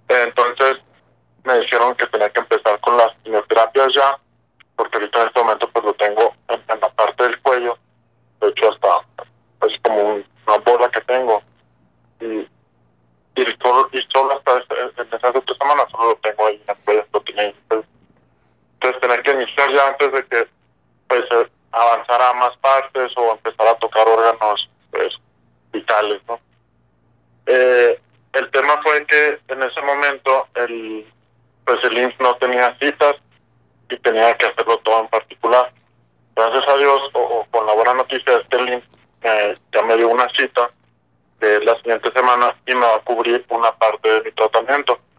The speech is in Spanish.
Entonces me dijeron que tenía que empezar con las quimioterapias ya, porque ahorita en este momento pues lo tengo en la parte del cuello, de hecho hasta es como una bola que tengo, y, y solo hasta en esas 2 semanas solo lo tengo ahí en el cuello, lo tenía ahí. Entonces tener que iniciar ya antes de que pues avanzara a más partes o empezar a tocar órganos pues vitales, ¿no? El tema fue que en ese momento pues el IMSS no tenía citas y tenía que hacerlo todo en particular. Gracias a Dios, o con la buena noticia de este IMSS, ya me dio una cita de la siguiente semana y me va a cubrir una parte de mi tratamiento.